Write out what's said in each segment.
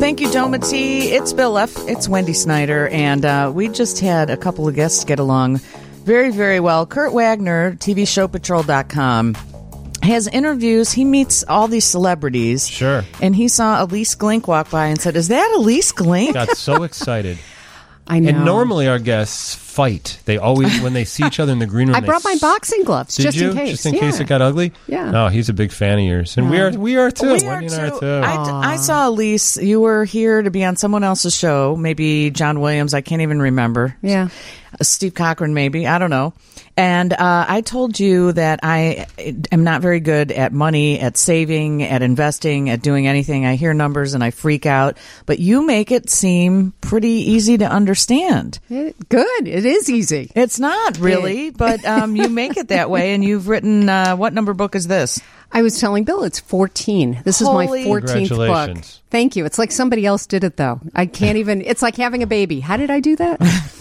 Thank you, Domity. It's Bill F. It's Wendy Snyder, and we just had a couple of guests get along very, very well. Kurt Wagner, TVShowPatrol.com, has interviews. He meets all these celebrities. Sure. And he saw Elise Glink walk by and said, "Is that Elise Glink?" Got so excited. I know. And normally our guests fight. They always, when they see each other in the green room, I brought my boxing gloves in case. Just in case it got ugly? Yeah. No, he's a big fan of yours. And we are too. We are Wendy too. and I too. I saw Elise. You were here to be on someone else's show. Maybe John Williams. I can't even remember. Yeah. Steve Cochran, maybe. I don't know. And I told you that I am not very good at money, at saving, at investing, at doing anything. I hear numbers and I freak out. But you make it seem pretty easy to understand. Good. It is easy. It's not really, but you make it that way. And you've written, what number book is this? I was telling Bill it's 14. This is my 14th book. Thank you. It's like somebody else did it, though. I can't even. It's like having a baby. How did I do that?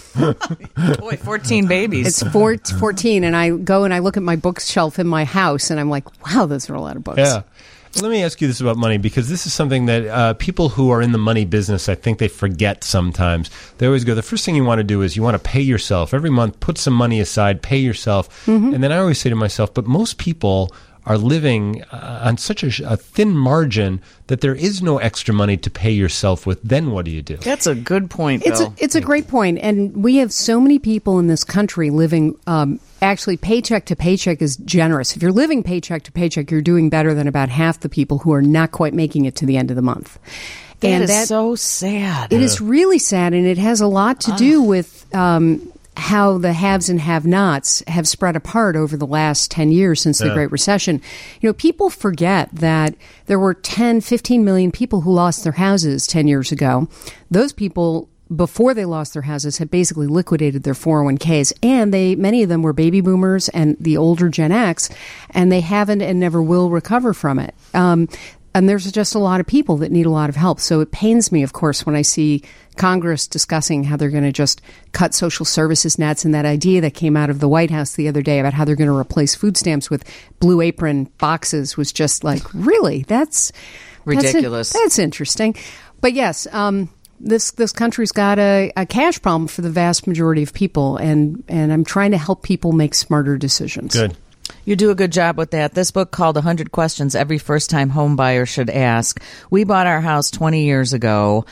Boy, 14 babies. It's 14, and I go and I look at my bookshelf in my house, and I'm like, wow, those are a lot of books. Yeah. Let me ask you this about money, because this is something that people who are in the money business, I think they forget sometimes. They always go, the first thing you want to do is you want to pay yourself. Every month, put some money aside, pay yourself. Mm-hmm. And then I always say to myself, but most people are living on such a thin margin that there is no extra money to pay yourself with. Then what do you do? That's a good point, Bill. It's a great point. And we have so many people in this country living actually paycheck to paycheck is generous. If you're living paycheck to paycheck, you're doing better than about half the people who are not quite making it to the end of the month. That is so sad. It is really sad, and it has a lot to do with how the haves and have-nots have spread apart over the last 10 years since the Great Recession. You know, people forget that there were 10, 15 million people who lost their houses 10 years ago. Those people, before they lost their houses, had basically liquidated their 401ks, and many of them were baby boomers and the older Gen X, and they haven't and never will recover from it. And there's just a lot of people that need a lot of help. So it pains me, of course, when I see Congress discussing how they're going to just cut social services nets, and that idea that came out of the White House the other day about how they're going to replace food stamps with Blue Apron boxes was just like, really? That's ridiculous. That's interesting. But yes, this country's got a cash problem for the vast majority of people, and I'm trying to help people make smarter decisions. Good. You do a good job with that. This book called 100 Questions Every First-Time Home Buyer Should Ask. We bought our house 20 years ago.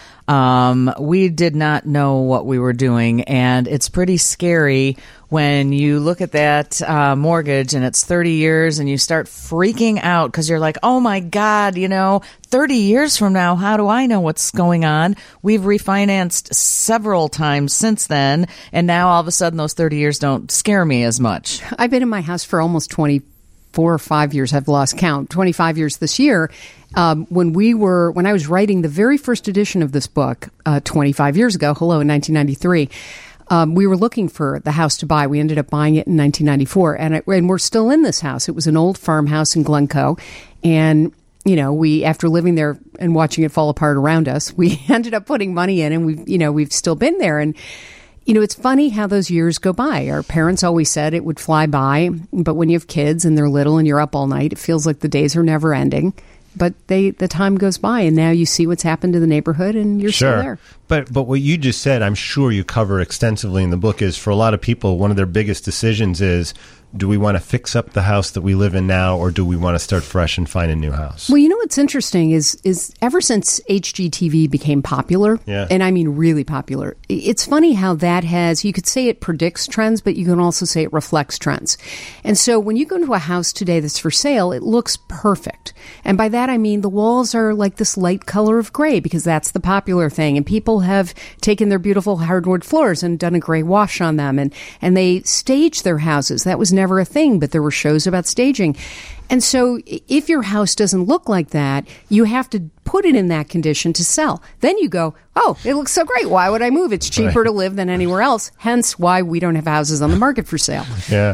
We did not know what we were doing, and it's pretty scary when you look at that mortgage and it's 30 years and you start freaking out because you're like, oh my God, 30 years from now, how do I know what's going on? We've refinanced several times since then, and now all of a sudden those 30 years don't scare me as much. I've been in my house for almost 24 or 5 years. I've lost count. 25 years this year. When I was writing the very first edition of this book 25 years ago, in 1993, we were looking for the house to buy. We ended up buying it in 1994, and we're still in this house. It was an old farmhouse in Glencoe, and we, after living there and watching it fall apart around us, we ended up putting money in, and we've still been there. And it's funny how those years go by. Our parents always said it would fly by, but when you have kids and they're little and you're up all night, it feels like the days are never ending. But the time goes by, and now you see what's happened to the neighborhood, and you're still there. But what you just said, I'm sure you cover extensively in the book, is for a lot of people, one of their biggest decisions is, do we want to fix up the house that we live in now, or do we want to start fresh and find a new house? Well, what's interesting is ever since HGTV became popular, and I mean really popular, it's funny how that you could say it predicts trends, but you can also say it reflects trends. And so when you go into a house today that's for sale, it looks perfect. And by that I mean the walls are like this light color of gray, because that's the popular thing. And people have taken their beautiful hardwood floors and done a gray wash on them, and they stage their houses. That was never a thing, but there were shows about staging. And so if your house doesn't look like that, you have to put it in that condition to sell. Then you go, oh, it looks so great. Why would I move? It's cheaper to live than anywhere else. Hence why we don't have houses on the market for sale. Yeah.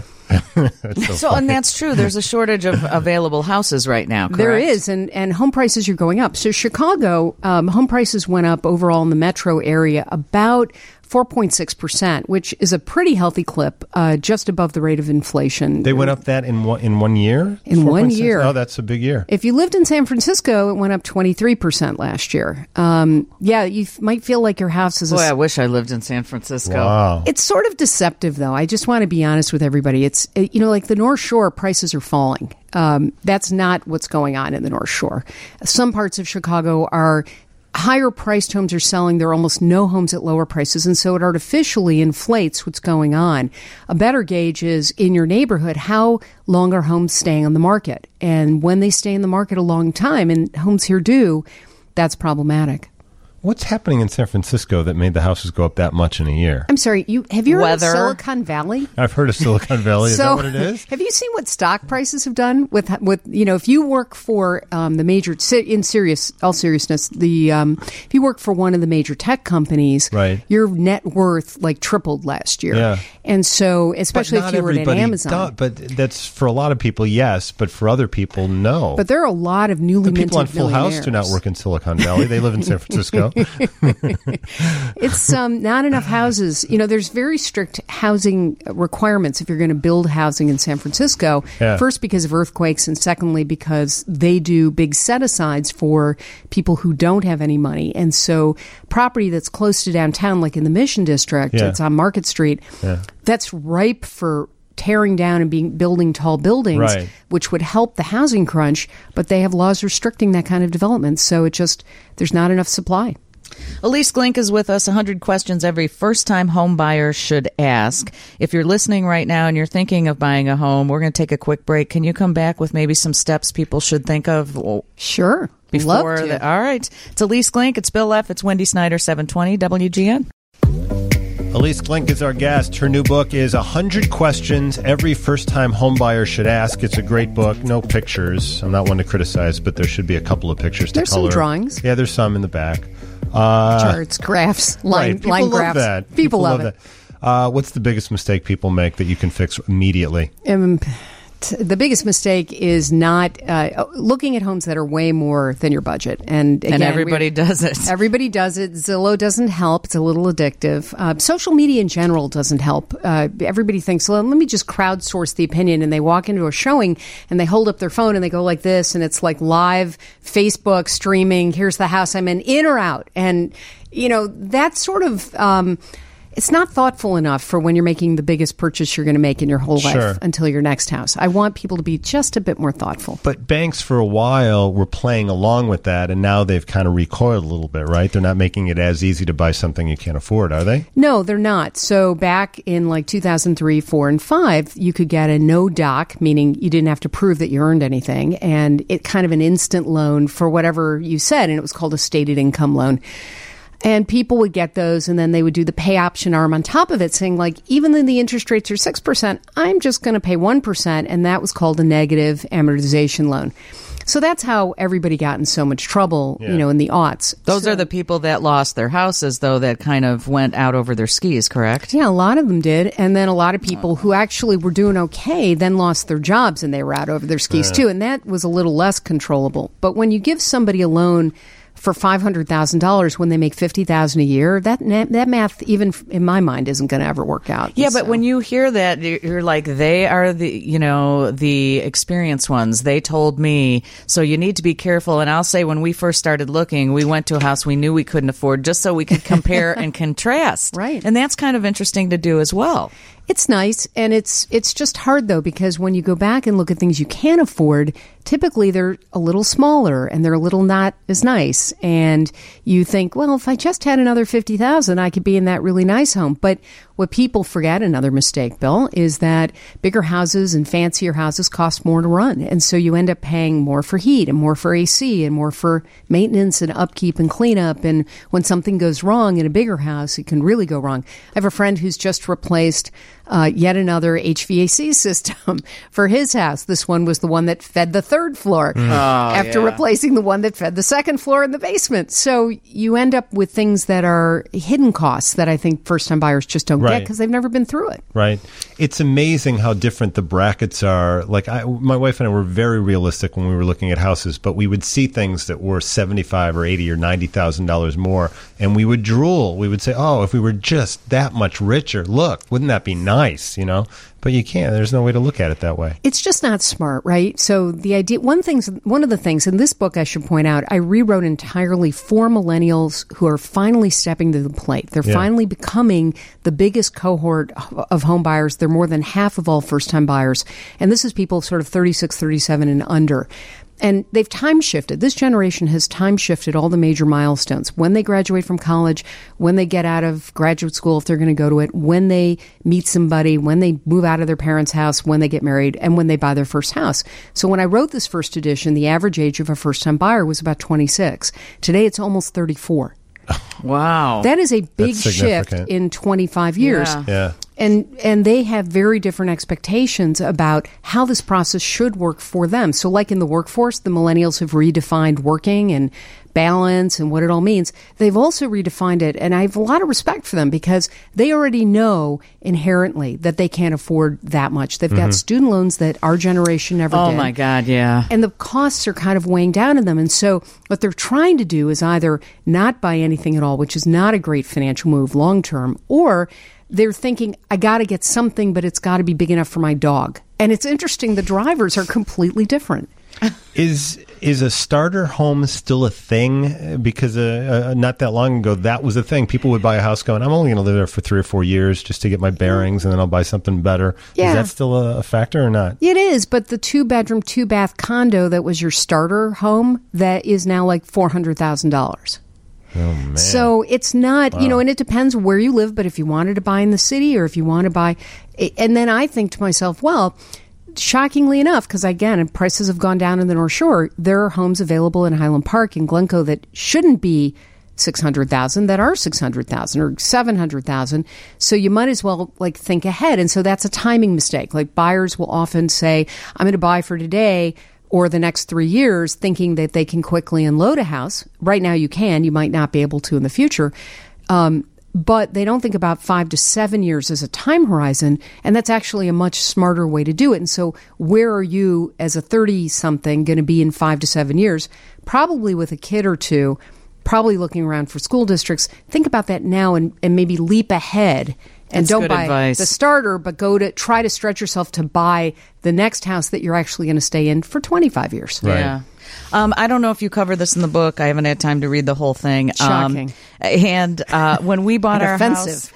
And that's true. There's a shortage of available houses right now, correct? There is, and home prices are going up. So Chicago, home prices went up overall in the metro area about 4.6%, which is a pretty healthy clip, just above the rate of inflation. They went up that in 1 year? In 1 year. Oh, that's a big year. If you lived in San Francisco, it went up 23% last year. You might feel like your house is... Boy, I wish I lived in San Francisco. Wow. It's sort of deceptive, though. I just want to be honest with everybody. It's, like the North Shore, prices are falling. That's not what's going on in the North Shore. Some parts of Chicago are... higher priced homes are selling. There are almost no homes at lower prices, and so it artificially inflates what's going on. A better gauge is in your neighborhood, how long are homes staying on the market? And when they stay in the market a long time, and homes here do, that's problematic. What's happening in San Francisco that made the houses go up that much in a year? I'm sorry, have you heard Weather. of Silicon Valley? I've heard of Silicon Valley. Is that what it is? Have you seen what stock prices have done with if you work for the major, all seriousness, if you work for one of the major tech companies, right, your net worth tripled last year. Yeah. And so, especially if you were at Amazon. But that's for a lot of people, yes, but for other people, no. But there are a lot of newly minted people on Full House do not work in Silicon Valley. They live in San Francisco. It's not enough houses. There's very strict housing requirements if you're going to build housing in San Francisco. Yeah. First, because of earthquakes, and secondly, because they do big set-asides for people who don't have any money. And so property that's close to downtown, like in the Mission District, it's on Market Street, that's ripe for tearing down and building tall buildings, right, which would help the housing crunch, but they have laws restricting that kind of development. So there's not enough supply. Elise Glink is with us. 100 questions every first-time home buyer should ask. If you're listening right now and you're thinking of buying a home, we're going to take a quick break. Can you come back with maybe some steps people should think of? Sure. Before Love to. All right. It's Elise Glink. It's Bill F. It's Wendy Snyder, 720 WGN. Elise Glink is our guest. Her new book is 100 Questions Every First-Time Homebuyer Should Ask. It's a great book. No pictures. I'm not one to criticize, but there should be a couple of pictures to color. There's some drawings. Yeah, there's some in the back. Charts, graphs, line graphs. That. People love it. What's the biggest mistake people make that you can fix immediately? The biggest mistake is not looking at homes that are way more than your budget. And again, everybody does it. Everybody does it. Zillow doesn't help. It's a little addictive. Social media in general doesn't help. Everybody thinks, well, let me just crowdsource the opinion. And they walk into a showing and they hold up their phone and they go like this. And it's like live Facebook streaming. Here's the house I'm in or out. And, that's sort of... it's not thoughtful enough for when you're making the biggest purchase you're going to make in your whole life until your next house. I want people to be just a bit more thoughtful. But banks for a while were playing along with that, and now they've kind of recoiled a little bit, right? They're not making it as easy to buy something you can't afford, are they? No, they're not. So back in 2003, 4, and 5, you could get a no doc, meaning you didn't have to prove that you earned anything, and it kind of an instant loan for whatever you said, and it was called a stated income loan. And people would get those, and then they would do the pay option arm on top of it, saying, even though the interest rates are 6%, I'm just going to pay 1%, and that was called a negative amortization loan. So that's how everybody got in so much trouble, in the aughts. Those are the people that lost their houses, though, that kind of went out over their skis, correct? Yeah, a lot of them did. And then a lot of people who actually were doing okay then lost their jobs and they were out over their skis, too. And that was a little less controllable. But when you give somebody a loan for $500,000 when they make $50,000 a year, that math, even in my mind, isn't going to ever work out. Yeah, but when you hear that, you're like, they are the experienced ones. They told me, so you need to be careful. And I'll say, when we first started looking, we went to a house we knew we couldn't afford just so we could compare and contrast. Right. And that's kind of interesting to do as well. It's nice, and it's just hard, though, because when you go back and look at things you can't afford, typically they're a little smaller and they're a little not as nice. And you think, well, if I just had another $50,000, I could be in that really nice home. But what people forget, another mistake, Bill, is that bigger houses and fancier houses cost more to run. And so you end up paying more for heat and more for AC and more for maintenance and upkeep and cleanup. And when something goes wrong in a bigger house, it can really go wrong. I have a friend who's just replaced yet another HVAC system for his house. This one was the one that fed the third floor after replacing the one that fed the second floor in the basement. So you end up with things that are hidden costs that I think first-time buyers just don't get because they've never been through it. Right. It's amazing how different the brackets are. Like my wife and I were very realistic when we were looking at houses, but we would see things that were $75,000 or $80,000 or $90,000 more, and we would drool. We would say, "Oh, if we were just that much richer, look, wouldn't that be nice?" You know. But you can't. There's no way to look at it that way. It's just not smart, right? So the idea, one of the things in this book, I should point out, I rewrote entirely for millennials who are finally stepping to the plate. They're finally becoming the biggest cohort of home buyers. They're more than half of all first-time buyers. And this is people sort of 36, 37 and under. And they've time shifted. This generation has time shifted all the major milestones. When they graduate from college, when they get out of graduate school, if they're going to go to it, when they meet somebody, when they move out of their parents' house, when they get married, and when they buy their first house. So when I wrote this first edition, the average age of a first-time buyer was about 26. Today, it's almost 34. Wow. That is a big shift in 25 years. Yeah. And they have very different expectations about how this process should work for them. So like in the workforce, the millennials have redefined working and balance and what it all means. They've also redefined it, and I have a lot of respect for them because they already know inherently that they can't afford that much. They've got student loans that our generation never did. Oh, my God, yeah. And the costs are kind of weighing down on them. And so what they're trying to do is either not buy anything at all, which is not a great financial move long term, or they're thinking, I got to get something, but it's got to be big enough for my dog. And it's interesting, the drivers are completely different. Is a starter home still a thing? Because not that long ago, that was a thing. People would buy a house going, I'm only going to live there for 3 or 4 years just to get my bearings, and then I'll buy something better. Yeah. Is that still a factor or not? It is, but the 2-bedroom, 2-bath condo that was your starter home, that is now like $400,000. Oh, man. So it's not, and it depends where you live, but if you wanted to buy in the city or if you want to buy, and then I think to myself, well, shockingly enough, because again, prices have gone down in the North Shore, there are homes available in Highland Park and Glencoe that shouldn't be $600,000 that are $600,000 or $700,000. So you might as well think ahead. And so that's a timing mistake. Like buyers will often say, I'm going to buy for today or the next 3 years, thinking that they can quickly unload a house. Right now you can. You might not be able to in the future. But they don't think about 5 to 7 years as a time horizon, and that's actually a much smarter way to do it. And so where are you as a 30-something going to be in 5 to 7 years? Probably with a kid or two, probably looking around for school districts. Think about that now and maybe leap ahead. And That's don't buy advice. the starter, but try to stretch yourself to buy the next house that you're actually going to stay in for 25 years. Right. Yeah. I don't know if you cover this in the book. I haven't had time to read the whole thing. Shocking. And when we bought our house,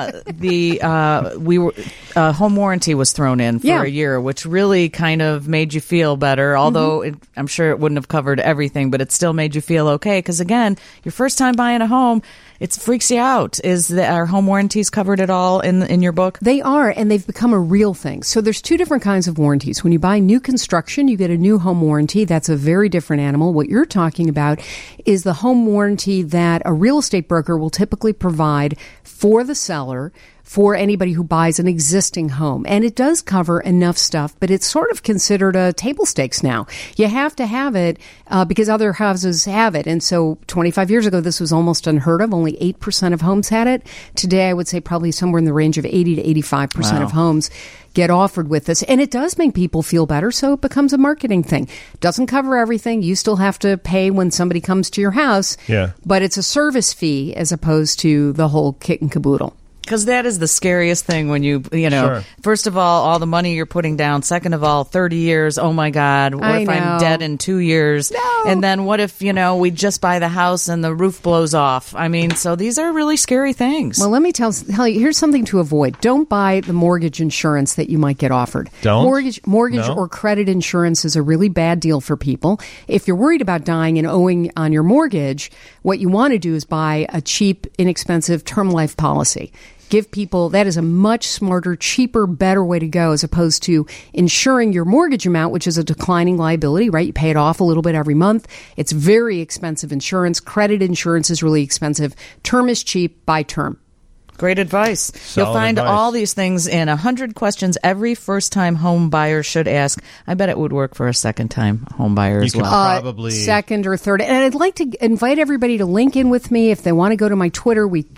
home warranty was thrown in for a year, which really kind of made you feel better. Although I'm sure it wouldn't have covered everything, but it still made you feel okay. Because again, your first time buying a home, it freaks you out. Are home warranties covered at all in your book? They are, and they've become a real thing. So there's 2 different kinds of warranties. When you buy new construction, you get a new home warranty. That's a very different animal. What you're talking about is the home warranty that a real estate broker will typically provide for the seller for anybody who buys an existing home. And it does cover enough stuff, but it's sort of considered a table stakes now. You have to have it because other houses have it. And so 25 years ago, this was almost unheard of. Only 8% of homes had it. Today, I would say probably somewhere in the range of 80 to 85% of homes get offered with this. And it does make people feel better, so it becomes a marketing thing. Doesn't cover everything. You still have to pay when somebody comes to your house. Yeah. But it's a service fee as opposed to the whole kit and caboodle. Because that is the scariest thing when Sure. First of all the money you're putting down. Second of all, 30 years. Oh, my God. What if I'm dead in 2 years? No. And then what if, we just buy the house and the roof blows off? I mean, so these are really scary things. Well, let me tell you, here's something to avoid. Don't buy the mortgage insurance that you might get offered. Don't? Mortgage No? or credit insurance is a really bad deal for people. If you're worried about dying and owing on your mortgage, what you want to do is buy a cheap, inexpensive term life policy. Give people, that is a much smarter, cheaper, better way to go as opposed to insuring your mortgage amount, which is a declining liability, right? You pay it off a little bit every month. It's very expensive insurance. Credit insurance is really expensive. Term is cheap. Buy term. Great advice. You'll find all these things in 100 questions every first-time home buyer should ask. I bet it would work for a second-time home buyer as well. Probably second or third. And I'd like to invite everybody to link in with me if they want to go to my Twitter. We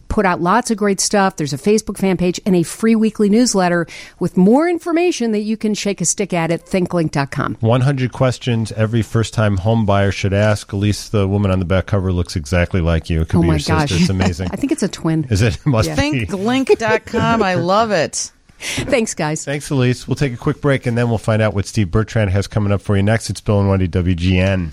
put out lots of great stuff. There's a Facebook fan page and a free weekly newsletter with more information that you can shake a stick at thinklink.com. 100 questions every first-time home buyer should ask. Elise, the woman on the back cover, looks exactly like you. It could be your sister. It's amazing. I think it's a twin. Is it? It must be. Thinklink.com. I love it. Thanks, guys. Thanks, Elise. We'll take a quick break, and then we'll find out what Steve Bertrand has coming up for you next. It's Bill and Wendy, WGN.